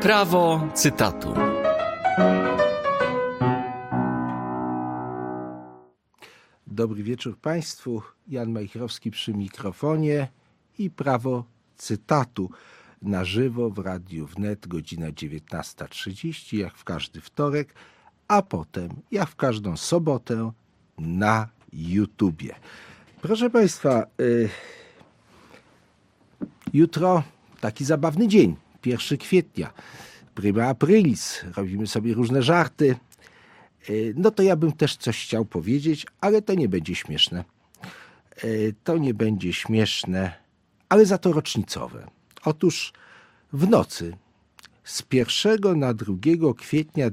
Prawo cytatu. Dobry wieczór Państwu. Jan Majchrowski przy mikrofonie i prawo cytatu na żywo w Radiu Wnet, godzina 19:30, jak w każdy wtorek, a potem, jak w każdą sobotę, na YouTubie. Proszę Państwa, jutro taki zabawny dzień, 1 kwietnia, prima aprilis, robimy sobie różne żarty. No to ja bym też coś chciał powiedzieć, ale to nie będzie śmieszne. To nie będzie śmieszne, ale za to rocznicowe. Otóż w nocy z 1 na 2 kwietnia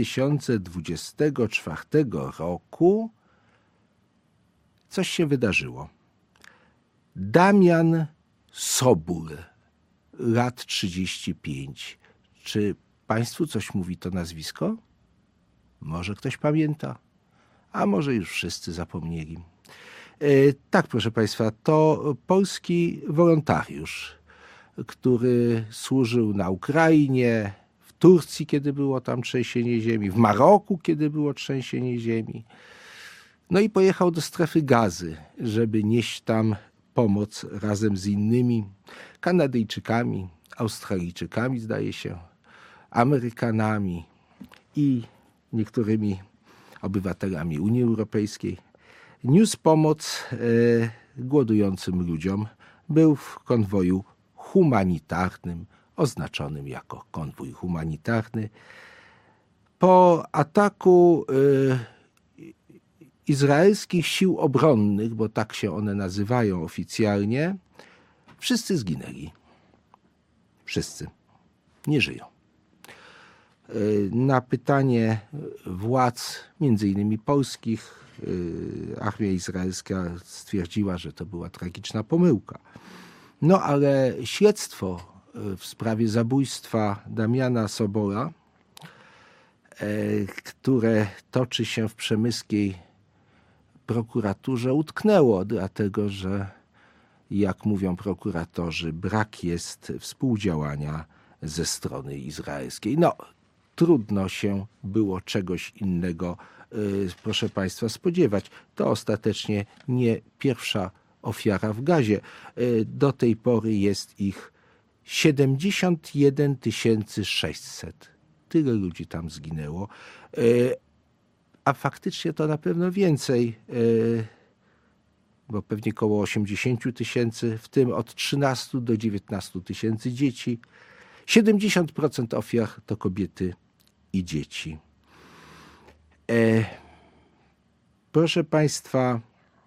2024 roku coś się wydarzyło. Damian Sobór, lat 35. Czy Państwu coś mówi to nazwisko? Może ktoś pamięta, a może już wszyscy zapomnieli. Tak, proszę Państwa, to polski wolontariusz, który służył na Ukrainie, w Turcji, kiedy było tam trzęsienie ziemi, w Maroku, kiedy było trzęsienie ziemi. No i pojechał do strefy Gazy, żeby nieść tam pomoc razem z innymi Kanadyjczykami, Australijczykami, zdaje się, Amerykanami i niektórymi obywatelami Unii Europejskiej. Niósł pomoc głodującym ludziom. Był w konwoju humanitarnym, oznaczonym jako konwój humanitarny. Po ataku izraelskich sił obronnych, bo tak się one nazywają oficjalnie, wszyscy zginęli. Wszyscy. Nie żyją. Na pytanie władz, między innymi polskich, armia izraelska stwierdziła, że to była tragiczna pomyłka. No ale śledztwo w sprawie zabójstwa Damiana Sobora, które toczy się w przemyskiej prokuraturze, utknęło, dlatego że, jak mówią prokuratorzy, brak jest współdziałania ze strony izraelskiej. No, trudno się było czegoś innego, proszę Państwa, spodziewać. To ostatecznie nie pierwsza ofiara w Gazie. Do tej pory jest ich 71 600. Tyle ludzi tam zginęło. A faktycznie to na pewno więcej, bo pewnie około 80 000, w tym od 13 do 19 tysięcy dzieci. 70% ofiar to kobiety i dzieci. Proszę Państwa,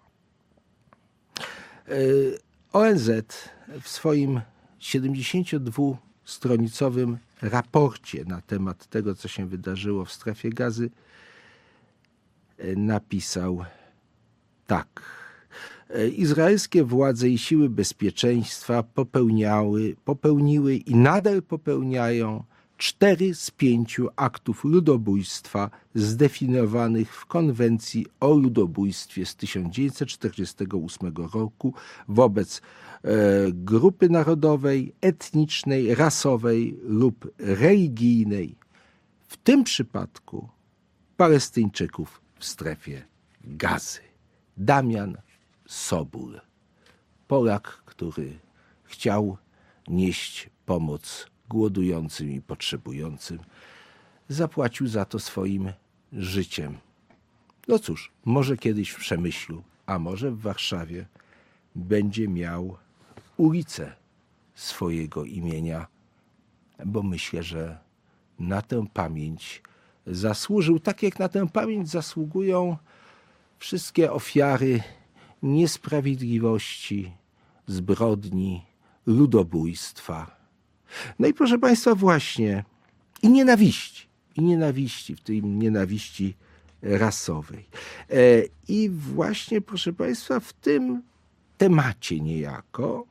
ONZ w swoim 72-stronicowym raporcie na temat tego, co się wydarzyło w strefie Gazy, napisał tak. Izraelskie władze i siły bezpieczeństwa popełniły i nadal popełniają 4 z 5 aktów ludobójstwa zdefiniowanych w konwencji o ludobójstwie z 1948 roku wobec grupy narodowej, etnicznej, rasowej lub religijnej, w tym przypadku Palestyńczyków w strefie Gazy. Damian Sobór, Polak, który chciał nieść pomoc głodującym i potrzebującym, zapłacił za to swoim życiem. No cóż, może kiedyś w Przemyślu, a może w Warszawie będzie miał ulicę swojego imienia, bo myślę, że na tę pamięć zasłużył, tak jak na tę pamięć zasługują wszystkie ofiary niesprawiedliwości, zbrodni, ludobójstwa. No i proszę Państwa, właśnie i nienawiści, w tym nienawiści rasowej. I właśnie, proszę Państwa, w tym temacie niejako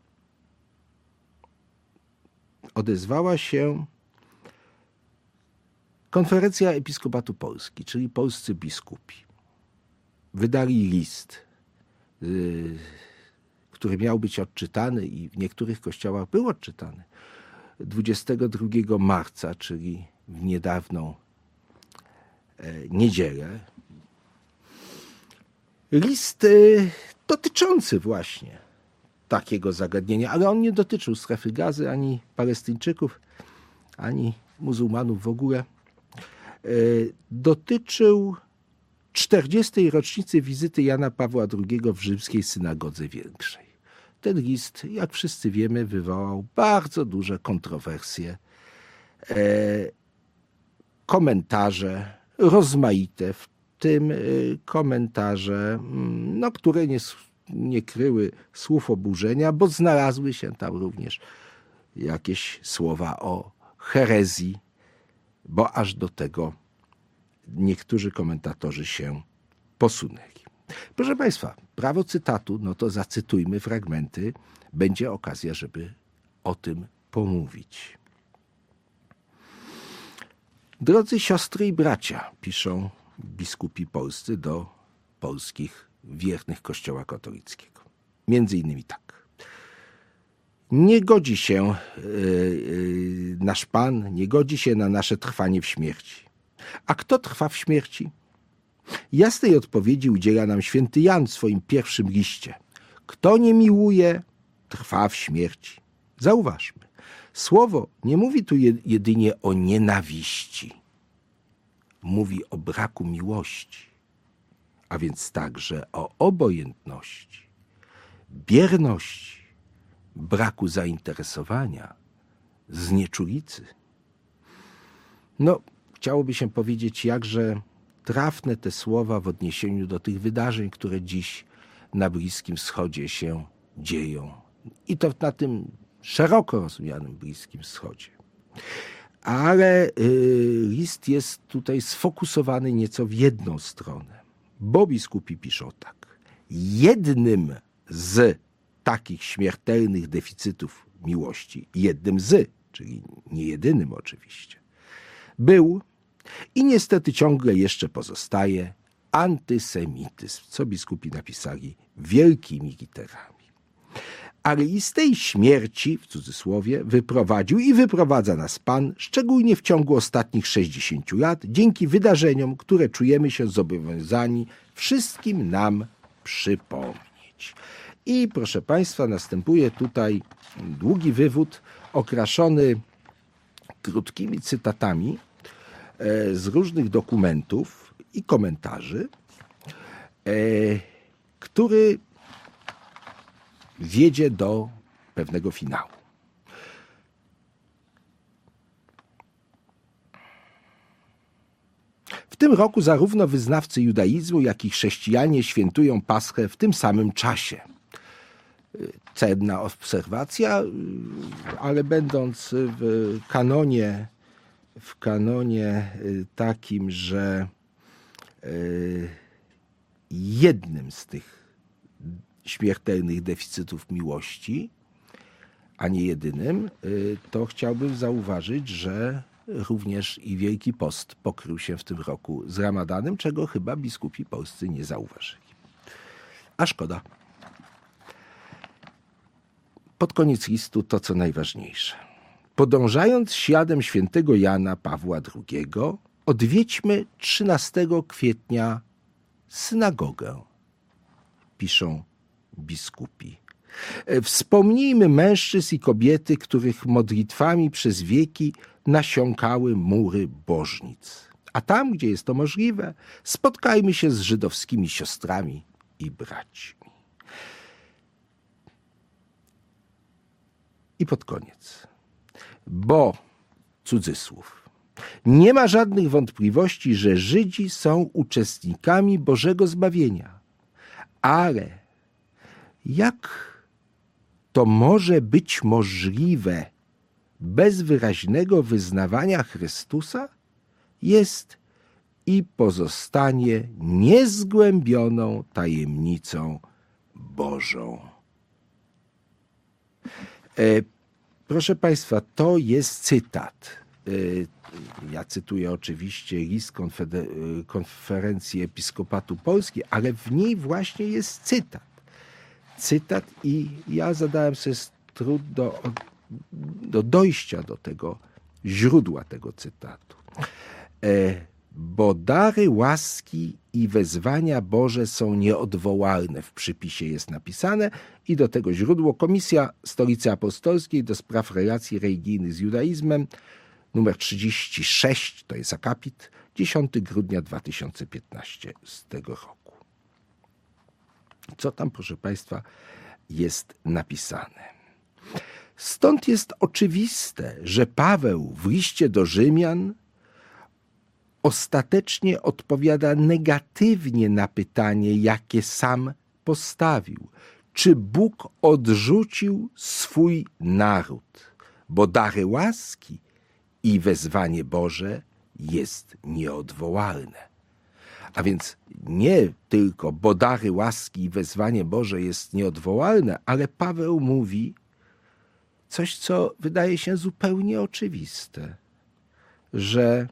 odezwała się Konferencja Episkopatu Polski, czyli polscy biskupi. Wydali list, który miał być odczytany i w niektórych kościołach był odczytany, 22 marca, czyli w niedawną niedzielę, list dotyczący właśnie takiego zagadnienia, ale on nie dotyczył strefy Gazy, ani Palestyńczyków, ani muzułmanów w ogóle. Dotyczył 40. rocznicy wizyty Jana Pawła II w rzymskiej synagodze większej. Ten list, jak wszyscy wiemy, wywołał bardzo duże kontrowersje, komentarze rozmaite, w tym komentarze, które nie kryły słów oburzenia, bo znalazły się tam również jakieś słowa o herezji, bo aż do tego niektórzy komentatorzy się posunęli. Proszę Państwa, prawo cytatu, no to zacytujmy fragmenty. Będzie okazja, żeby o tym pomówić. Drodzy siostry i bracia, piszą biskupi polscy do polskich wiernych Kościoła katolickiego. Między innymi tak. Nie godzi się nasz Pan, nie godzi się na nasze trwanie w śmierci. A kto trwa w śmierci? Jasnej odpowiedzi udziela nam święty Jan w swoim pierwszym liście. Kto nie miłuje, trwa w śmierci. Zauważmy, słowo nie mówi tu jedynie o nienawiści. Mówi o braku miłości, a więc także o obojętności, bierności, braku zainteresowania, znieczulicy. Chciałoby się powiedzieć, jakże trafne te słowa w odniesieniu do tych wydarzeń, które dziś na Bliskim Wschodzie się dzieją. I to na tym szeroko rozumianym Bliskim Wschodzie. Ale list jest tutaj sfokusowany nieco w jedną stronę, bo biskupi piszą tak. Jednym z takich śmiertelnych deficytów miłości, czyli nie jedynym oczywiście, był i niestety ciągle jeszcze pozostaje antysemityzm, co biskupi napisali wielkimi literami. Ale i z tej śmierci, w cudzysłowie, wyprowadził i wyprowadza nas Pan, szczególnie w ciągu ostatnich 60 lat, dzięki wydarzeniom, które czujemy się zobowiązani wszystkim nam przypomnieć. I proszę Państwa, następuje tutaj długi wywód okraszony krótkimi cytatami z różnych dokumentów i komentarzy, który wiedzie do pewnego finału. W tym roku zarówno wyznawcy judaizmu, jak i chrześcijanie świętują Paschę w tym samym czasie. Cenna obserwacja, ale będąc w kanonie takim, że jednym z tych śmiertelnych deficytów miłości, a nie jedynym, to chciałbym zauważyć, że również i Wielki Post pokrył się w tym roku z Ramadanem, czego chyba biskupi polscy nie zauważyli. A szkoda. Pod koniec listu to, co najważniejsze. Podążając śladem świętego Jana Pawła II, odwiedźmy 13 kwietnia synagogę, piszą biskupi. Wspomnijmy mężczyzn i kobiety, których modlitwami przez wieki nasiąkały mury bożnic. A tam, gdzie jest to możliwe, spotkajmy się z żydowskimi siostrami i braćmi. I pod koniec. Bo, cudzysłów, nie ma żadnych wątpliwości, że Żydzi są uczestnikami Bożego zbawienia. Ale jak to może być możliwe bez wyraźnego wyznawania Chrystusa? Jest i pozostanie niezgłębioną tajemnicą Bożą. Proszę Państwa, to jest cytat. Ja cytuję oczywiście list Konferencji Episkopatu Polski, ale w niej właśnie jest cytat. I ja zadałem sobie trud do dojścia do tego źródła tego cytatu. Bo dary łaski i wezwania Boże są nieodwołalne. W przypisie jest napisane i do tego źródło Komisja Stolicy Apostolskiej do spraw relacji religijnych z judaizmem, numer 36, to jest akapit, 10 grudnia 2015 z tego roku. Co tam, proszę Państwa, jest napisane? Stąd jest oczywiste, że Paweł w liście do Rzymian ostatecznie odpowiada negatywnie na pytanie, jakie sam postawił. Czy Bóg odrzucił swój naród? Bo dary łaski i wezwanie Boże jest nieodwołalne. A więc nie tylko, bo dary łaski i wezwanie Boże jest nieodwołalne, ale Paweł mówi coś, co wydaje się zupełnie oczywiste, że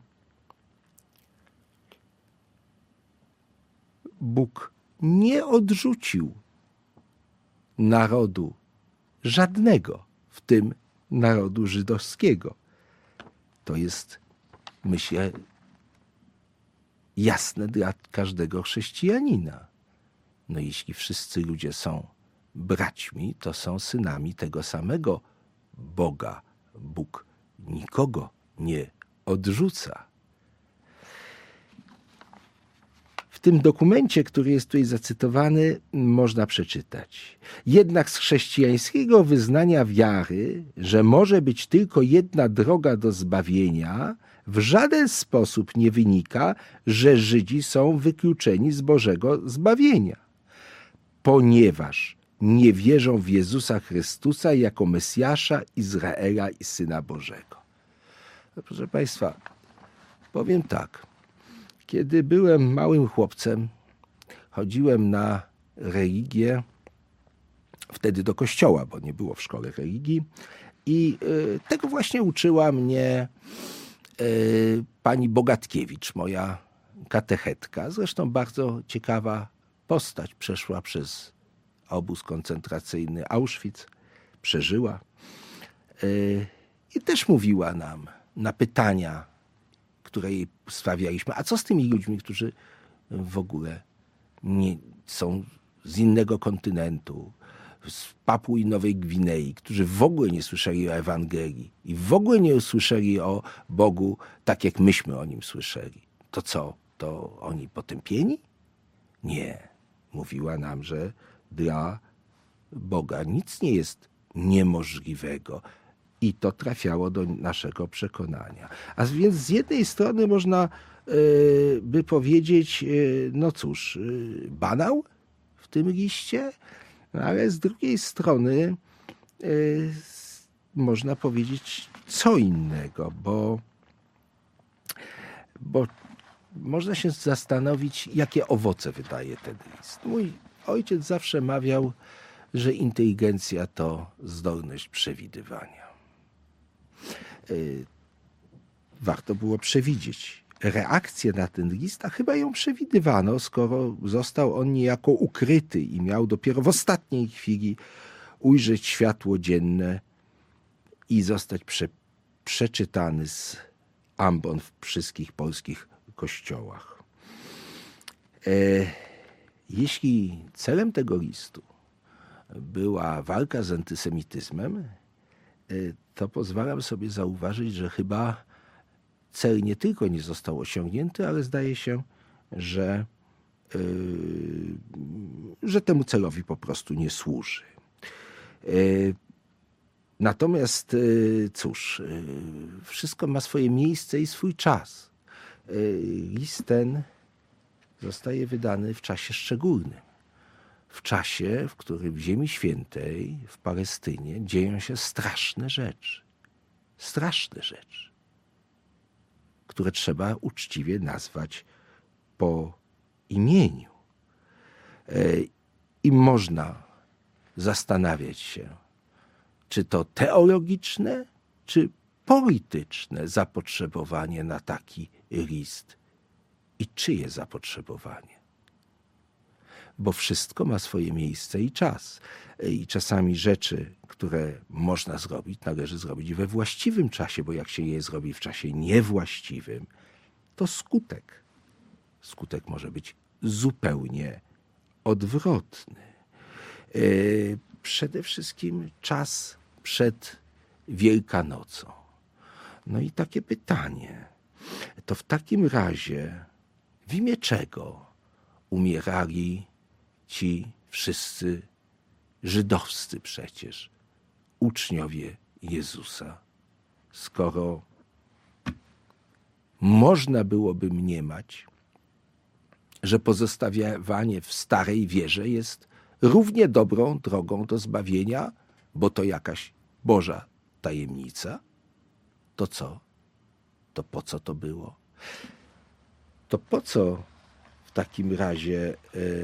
Bóg nie odrzucił narodu żadnego, w tym narodu żydowskiego. To jest, myślę, jasne dla każdego chrześcijanina. No jeśli wszyscy ludzie są braćmi, to są synami tego samego Boga. Bóg nikogo nie odrzuca. W tym dokumencie, który jest tutaj zacytowany, można przeczytać: jednak z chrześcijańskiego wyznania wiary, że może być tylko jedna droga do zbawienia, w żaden sposób nie wynika, że Żydzi są wykluczeni z Bożego zbawienia, ponieważ nie wierzą w Jezusa Chrystusa jako Mesjasza Izraela i Syna Bożego. No, proszę Państwa, powiem tak. Kiedy byłem małym chłopcem, chodziłem na religię, wtedy do kościoła, bo nie było w szkole religii, i tego właśnie uczyła mnie pani Bogatkiewicz, moja katechetka. Zresztą bardzo ciekawa postać, przeszła przez obóz koncentracyjny Auschwitz, przeżyła i też mówiła nam na pytania, które jej stawialiśmy: a co z tymi ludźmi, którzy w ogóle nie są z innego kontynentu, z Papui Nowej Gwinei, którzy w ogóle nie słyszeli o Ewangelii i w ogóle nie usłyszeli o Bogu tak, jak myśmy o Nim słyszeli. To co? To oni potępieni? Nie. Mówiła nam, że dla Boga nic nie jest niemożliwego. I to trafiało do naszego przekonania. A więc z jednej strony można by powiedzieć, no cóż, banał w tym liście, ale z drugiej strony można powiedzieć co innego, bo można się zastanowić, jakie owoce wydaje ten list. Mój ojciec zawsze mawiał, że inteligencja to zdolność przewidywania. Warto było przewidzieć reakcję na ten list, a chyba ją przewidywano, skoro został on niejako ukryty i miał dopiero w ostatniej chwili ujrzeć światło dzienne i zostać przeczytany z ambon w wszystkich polskich kościołach. Jeśli celem tego listu była walka z antysemityzmem, to pozwalam sobie zauważyć, że chyba cel nie tylko nie został osiągnięty, ale zdaje się, że temu celowi po prostu nie służy. Natomiast cóż, wszystko ma swoje miejsce i swój czas. List ten zostaje wydany w czasie szczególnym. W czasie, w którym w Ziemi Świętej, w Palestynie dzieją się straszne rzeczy, które trzeba uczciwie nazwać po imieniu. I można zastanawiać się, czy to teologiczne, czy polityczne zapotrzebowanie na taki list i czyje zapotrzebowanie. bo wszystko ma swoje miejsce i czas. I czasami rzeczy, które można zrobić, należy zrobić we właściwym czasie, bo jak się je zrobi w czasie niewłaściwym, to skutek może być zupełnie odwrotny. Przede wszystkim czas przed Wielkanocą. No i takie pytanie, to w takim razie w imię czego umierali ci wszyscy żydowscy przecież uczniowie Jezusa, skoro można byłoby mniemać, że pozostawanie w starej wierze jest równie dobrą drogą do zbawienia, bo to jakaś Boża tajemnica? To co? To po co to było? To po co w takim razie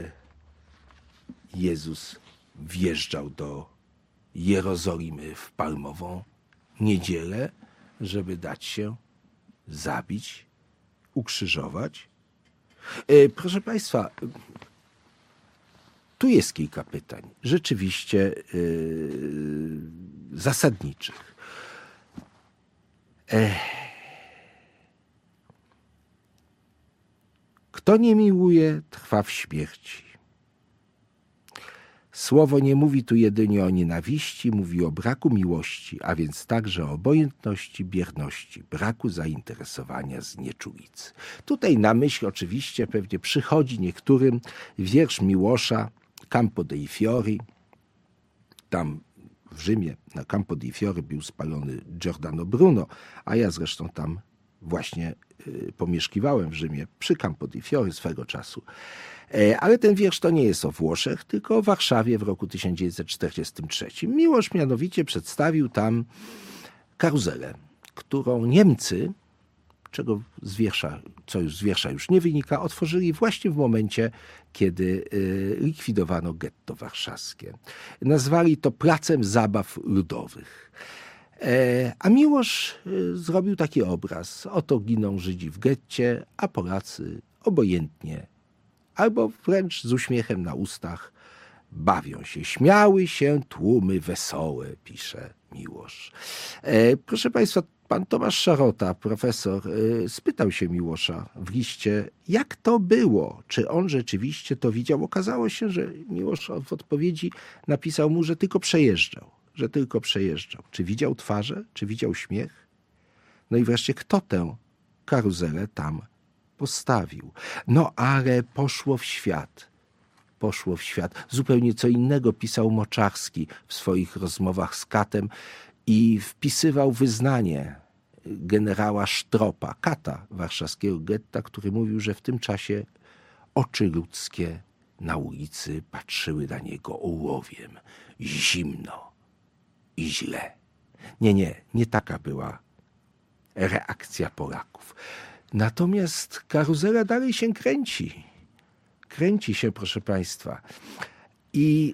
Jezus wjeżdżał do Jerozolimy w Palmową niedzielę, żeby dać się zabić, ukrzyżować? Proszę Państwa, tu jest kilka pytań, rzeczywiście zasadniczych. Kto nie miłuje, trwa w śmierci. Słowo nie mówi tu jedynie o nienawiści, mówi o braku miłości, a więc także o obojętności, bierności, braku zainteresowania, znieczulicy. Tutaj na myśl oczywiście pewnie przychodzi niektórym wiersz Miłosza Campo dei Fiori. Tam w Rzymie na Campo dei Fiori był spalony Giordano Bruno, a ja zresztą tam właśnie pomieszkiwałem w Rzymie przy Campo dei Fiori swego czasu. Ale ten wiersz to nie jest o Włoszech, tylko o Warszawie w roku 1943. Miłosz mianowicie przedstawił tam karuzelę, którą Niemcy, co już z wiersza już nie wynika, otworzyli właśnie w momencie, kiedy likwidowano getto warszawskie. Nazwali to Placem Zabaw Ludowych. A Miłosz zrobił taki obraz. Oto giną Żydzi w getcie, a Polacy obojętnie albo wręcz z uśmiechem na ustach bawią się. Śmiały się tłumy wesołe, pisze Miłosz. Proszę Państwa, pan Tomasz Szarota, profesor, spytał się Miłosza w liście, jak to było, czy on rzeczywiście to widział. Okazało się, że Miłosz w odpowiedzi napisał mu, że tylko przejeżdżał. Czy widział twarze, czy widział śmiech? No i wreszcie, kto tę karuzelę tam postawił? No ale poszło w świat. Zupełnie co innego pisał Moczarski w swoich rozmowach z Katem i wpisywał wyznanie generała Sztropa, kata warszawskiego getta, który mówił, że w tym czasie oczy ludzkie na ulicy patrzyły na niego ołowiem. Zimno i źle. Nie taka była reakcja Polaków. Natomiast karuzela dalej się kręci. Kręci się, proszę Państwa. I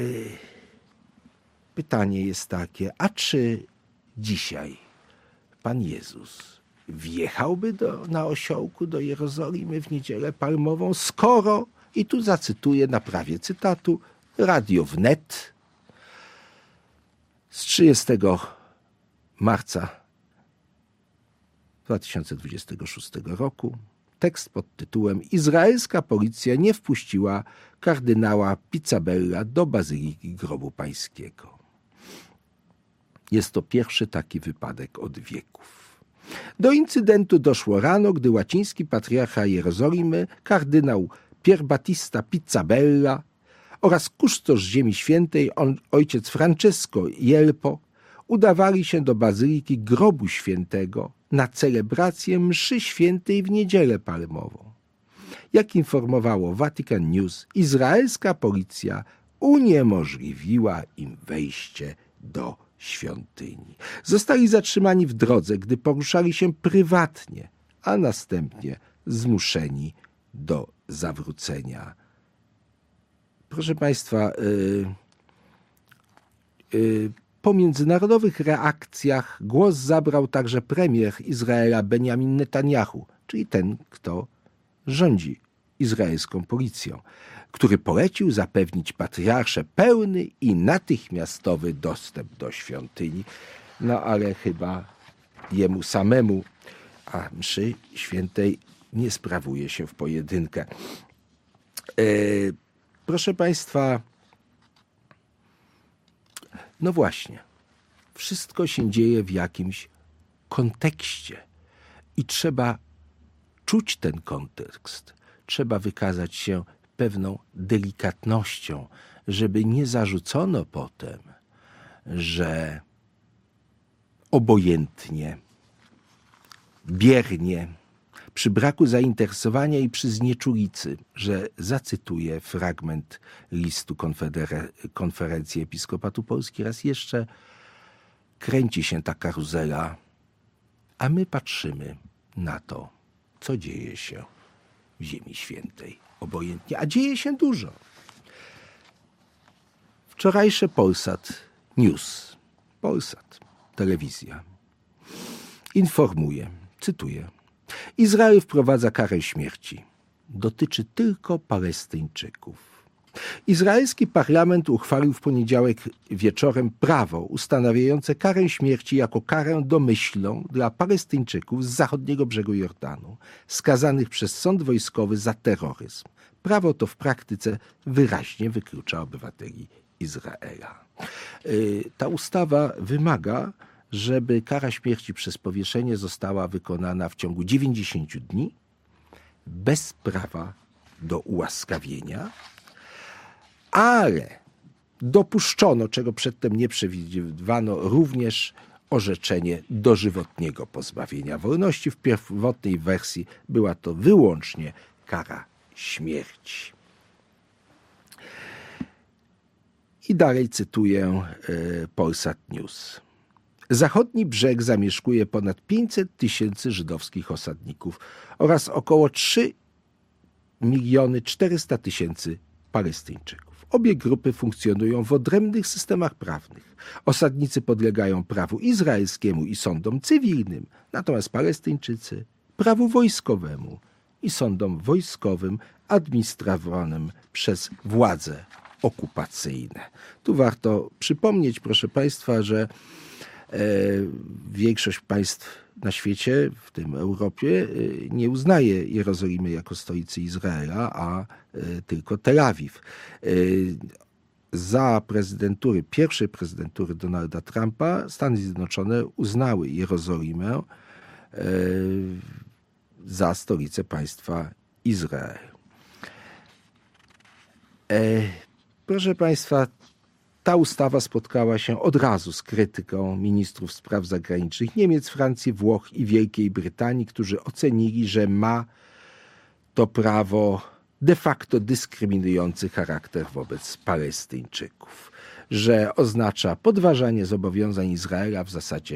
pytanie jest takie, a czy dzisiaj Pan Jezus wjechałby na osiołku do Jerozolimy w niedzielę palmową, skoro, i tu zacytuję na prawie cytatu, Radio Wnet z 30 marca 2026 roku, tekst pod tytułem Izraelska policja nie wpuściła kardynała Pizzabella do Bazyliki Grobu Pańskiego. Jest to pierwszy taki wypadek od wieków. Do incydentu doszło rano, gdy łaciński patriarcha Jerozolimy, kardynał Pierbattista Pizzabella oraz kustosz Ziemi Świętej, ojciec Francesco Jelpo, udawali się do Bazyliki Grobu Świętego na celebrację mszy świętej w niedzielę palmową. Jak informowało Vatican News, izraelska policja uniemożliwiła im wejście do świątyni. Zostali zatrzymani w drodze, gdy poruszali się prywatnie, a następnie zmuszeni do zawrócenia. Proszę Państwa, po międzynarodowych reakcjach głos zabrał także premier Izraela Benjamin Netanyahu, czyli ten, kto rządzi izraelską policją, który polecił zapewnić patriarsze pełny i natychmiastowy dostęp do świątyni. No ale chyba jemu samemu, a mszy świętej nie sprawuje się w pojedynkę. Proszę Państwa, no właśnie, wszystko się dzieje w jakimś kontekście i trzeba czuć ten kontekst. Trzeba wykazać się pewną delikatnością, żeby nie zarzucono potem, że obojętnie, biernie, przy braku zainteresowania i przy znieczulicy, że zacytuję fragment listu Konferencji Episkopatu Polski, raz jeszcze kręci się ta karuzela, a my patrzymy na to, co dzieje się w Ziemi Świętej. Obojętnie, a dzieje się dużo. Wczorajsze Polsat News, Polsat, telewizja, informuje, cytuję: Izrael wprowadza karę śmierci. Dotyczy tylko Palestyńczyków. Izraelski parlament uchwalił w poniedziałek wieczorem prawo ustanawiające karę śmierci jako karę domyślną dla Palestyńczyków z zachodniego brzegu Jordanu, skazanych przez sąd wojskowy za terroryzm. Prawo to w praktyce wyraźnie wyklucza obywateli Izraela. Ta ustawa wymaga, żeby kara śmierci przez powieszenie została wykonana w ciągu 90 dni, bez prawa do ułaskawienia, ale dopuszczono, czego przedtem nie przewidywano, również orzeczenie dożywotniego pozbawienia wolności. W pierwotnej wersji była to wyłącznie kara śmierci. I dalej cytuję Polsat News. Zachodni brzeg zamieszkuje ponad 500 000 żydowskich osadników oraz około 3 400 000 Palestyńczyków. Obie grupy funkcjonują w odrębnych systemach prawnych. Osadnicy podlegają prawu izraelskiemu i sądom cywilnym, natomiast Palestyńczycy prawu wojskowemu i sądom wojskowym administrowanym przez władze okupacyjne. Tu warto przypomnieć, proszę Państwa, że większość państw na świecie, w tym Europie, nie uznaje Jerozolimy jako stolicy Izraela, a tylko Tel Awiw. Za pierwszej prezydentury Donalda Trumpa Stany Zjednoczone uznały Jerozolimę za stolicę państwa Izrael. Proszę Państwa, ta ustawa spotkała się od razu z krytyką ministrów spraw zagranicznych Niemiec, Francji, Włoch i Wielkiej Brytanii, którzy ocenili, że ma to prawo de facto dyskryminujący charakter wobec Palestyńczyków, że oznacza podważanie zobowiązań Izraela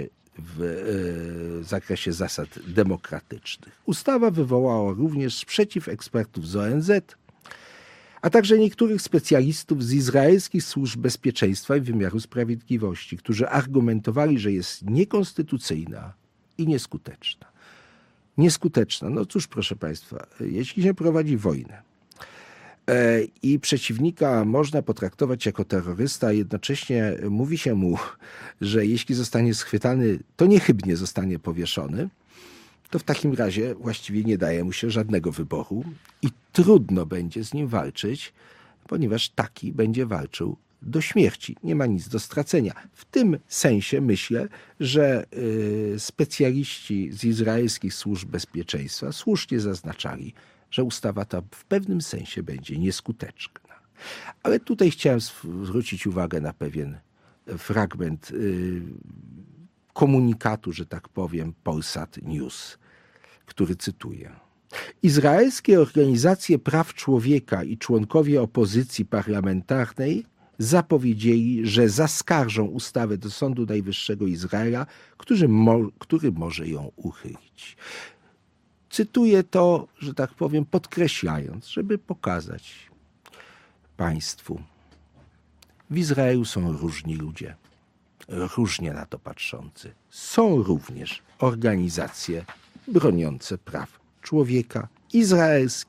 w zakresie zasad demokratycznych. Ustawa wywołała również sprzeciw ekspertów z ONZ, a także niektórych specjalistów z izraelskich służb bezpieczeństwa i wymiaru sprawiedliwości, którzy argumentowali, że jest niekonstytucyjna i nieskuteczna. Nieskuteczna. No cóż, proszę Państwa, jeśli się prowadzi wojnę i przeciwnika można potraktować jako terrorysta, a jednocześnie mówi się mu, że jeśli zostanie schwytany, to niechybnie zostanie powieszony, to w takim razie właściwie nie daje mu się żadnego wyboru i trudno będzie z nim walczyć, ponieważ taki będzie walczył do śmierci. Nie ma nic do stracenia. W tym sensie myślę, że specjaliści z izraelskich służb bezpieczeństwa słusznie zaznaczali, że ustawa ta w pewnym sensie będzie nieskuteczna. Ale tutaj chciałem zwrócić uwagę na pewien fragment komunikatu, że tak powiem, Polsat News, który cytuję. Izraelskie organizacje praw człowieka i członkowie opozycji parlamentarnej zapowiedzieli, że zaskarżą ustawę do Sądu Najwyższego Izraela, który może ją uchylić. Cytuję to, że tak powiem, podkreślając, żeby pokazać Państwu, w Izraelu są różni ludzie, różnie na to patrzący. Są również organizacje broniące praw człowieka, izraelskie,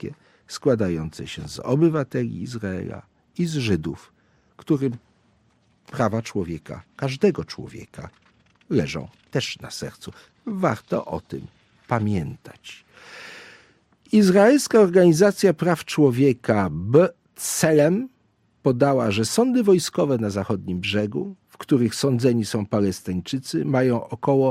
składające się z obywateli Izraela i z Żydów, którym prawa człowieka, każdego człowieka, leżą też na sercu. Warto o tym pamiętać. Izraelska Organizacja Praw Człowieka B'Tselem podała, że sądy wojskowe na zachodnim brzegu, w których sądzeni są Palestyńczycy, mają około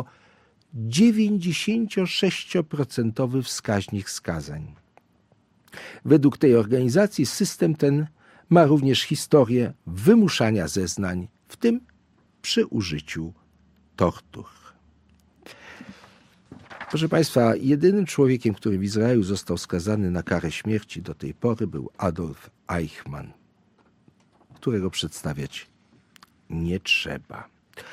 96% wskaźnik skazań. Według tej organizacji system ten ma również historię wymuszania zeznań, w tym przy użyciu tortur. Proszę Państwa, jedynym człowiekiem, który w Izraelu został skazany na karę śmierci do tej pory, był Adolf Eichmann, którego przedstawiać nie trzeba.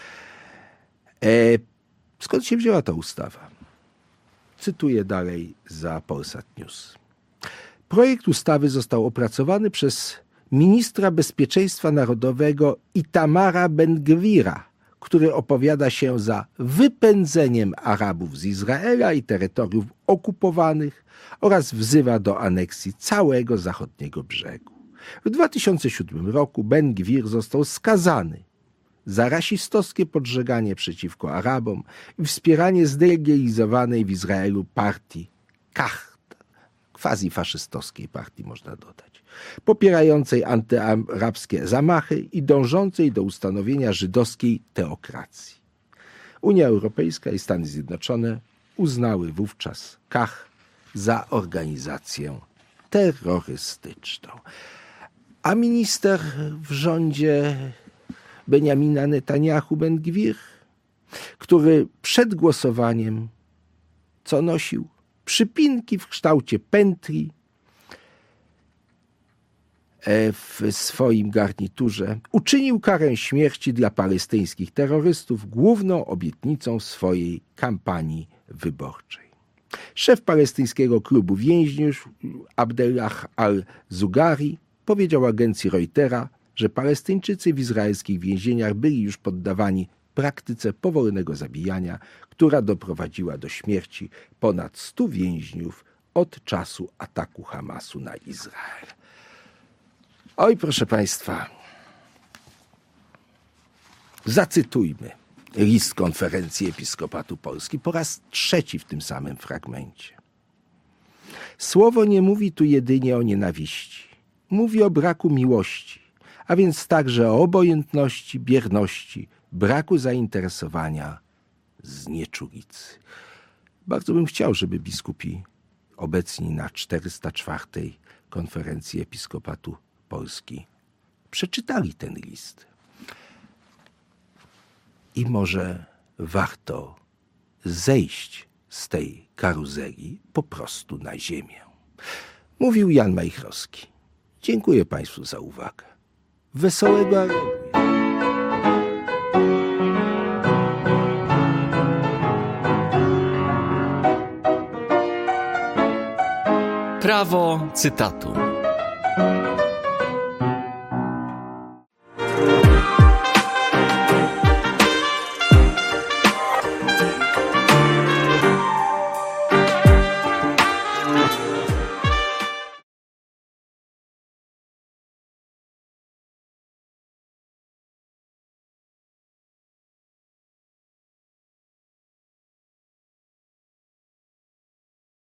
Skąd się wzięła ta ustawa? Cytuję dalej za Polsat News. Projekt ustawy został opracowany przez ministra bezpieczeństwa narodowego Itamara Ben-Gvira, który opowiada się za wypędzeniem Arabów z Izraela i terytoriów okupowanych oraz wzywa do aneksji całego zachodniego brzegu. W 2007 roku Ben-Gvir został skazany za rasistowskie podżeganie przeciwko Arabom i wspieranie zdelegalizowanej w Izraelu partii Kach, quasi-faszystowskiej partii można dodać, popierającej antyarabskie zamachy i dążącej do ustanowienia żydowskiej teokracji. Unia Europejska i Stany Zjednoczone uznały wówczas Kach za organizację terrorystyczną. A minister w rządzie Benjamina Netanyahu Ben-Gvir, który przed głosowaniem, co nosił przypinki w kształcie pętli w swoim garniturze, uczynił karę śmierci dla palestyńskich terrorystów główną obietnicą swojej kampanii wyborczej. Szef palestyńskiego klubu więźniów Abdellah al-Zugari powiedział agencji Reutera, że Palestyńczycy w izraelskich więzieniach byli już poddawani praktyce powolnego zabijania, która doprowadziła do śmierci ponad 100 więźniów od czasu ataku Hamasu na Izrael. Oj, proszę Państwa, zacytujmy list Konferencji Episkopatu Polski po raz 3 w tym samym fragmencie. Słowo nie mówi tu jedynie o nienawiści. Mówi o braku miłości, a więc także o obojętności, bierności, braku zainteresowania, znieczulicy. Bardzo bym chciał, żeby biskupi obecni na 404. Konferencji Episkopatu Polski przeczytali ten list. I może warto zejść z tej karuzeli po prostu na ziemię. Mówił Jan Majchrowski. Dziękuję Państwu za uwagę. Wesołego Alleluja. Prawo cytatu.